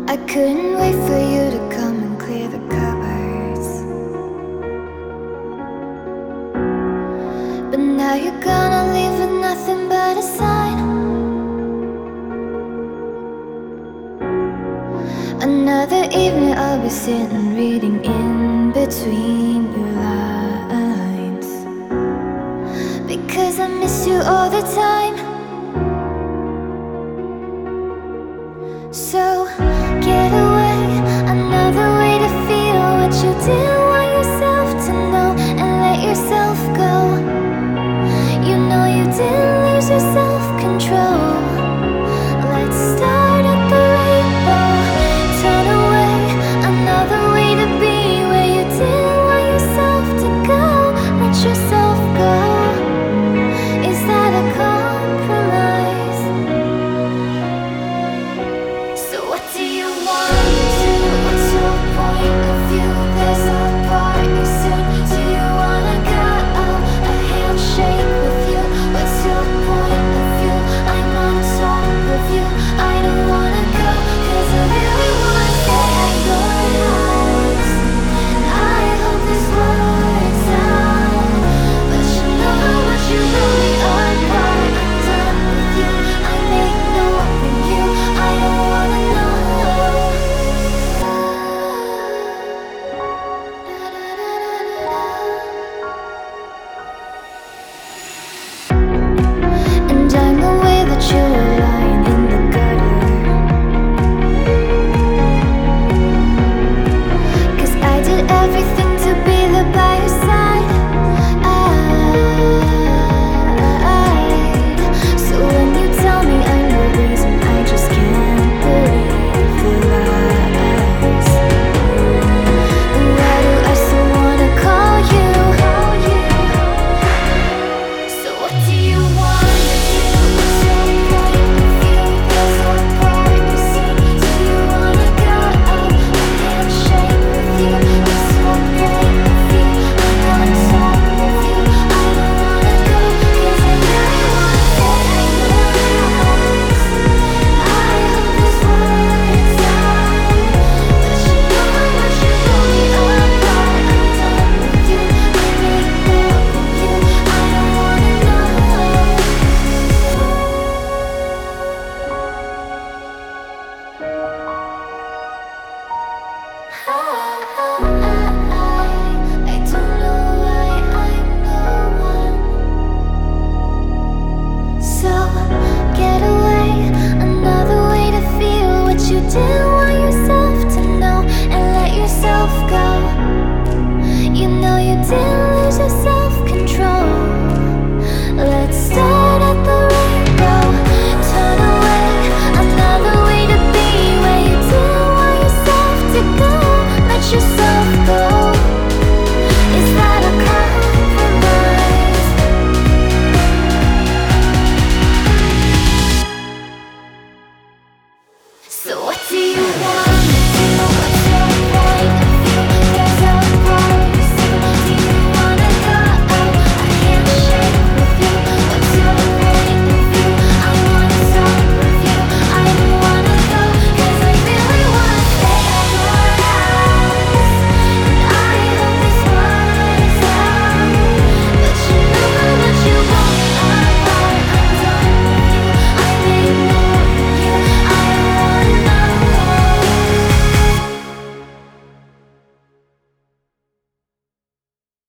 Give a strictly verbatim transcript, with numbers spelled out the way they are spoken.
I couldn't wait for you to come and clear the cupboards, but now you're gonna leave with nothing but a sign. Another evening I'll be sitting reading in between your lines, because I miss you all the time. So get away, another way to feel what you didn't want yourself to know, and let yourself go. You know you didn't lose your self-control. Let's start at the rainbow. Turn away, another way to be where you didn't want yourself to go. Let yourself go. Is that a compromise? So what do you want to? What's your point of view? There's a part you soon. Do you wanna go? A handshake with you. What's your point of view? I'm on top of you. I don't wanna go, 'cause I really wanna stay at your house. And I hope this works out, but you know how much you really are part. I'm done with you. I'm ignoring you. I don't wanna know. And I'm aware that you were lying in the gutter, 'cause I did everything to be there by your side. I, so when you tell me I'm the reason, I just can't believe the lies. Why do I still wanna call you? So what do you want to do? What's your point of view? There's a part you see. Do you wanna go? A handshake with you. What's your point of view? I'm on top of you. I don't wanna go, 'cause I really wanna stay at your house. I hope this works out, but you know how much you really are part. I'm done with you. I'm ignoring you. I don't wanna know. I don't know why I'm the one. So get away, another way to feel what you didn't want yourself to know, and let yourself go. You know you didn't lose your self-control. Let's start at the rainbow. Turn away, another way to be where you didn't want yourself to go. Let yourself go. Is that a compromise? So what do you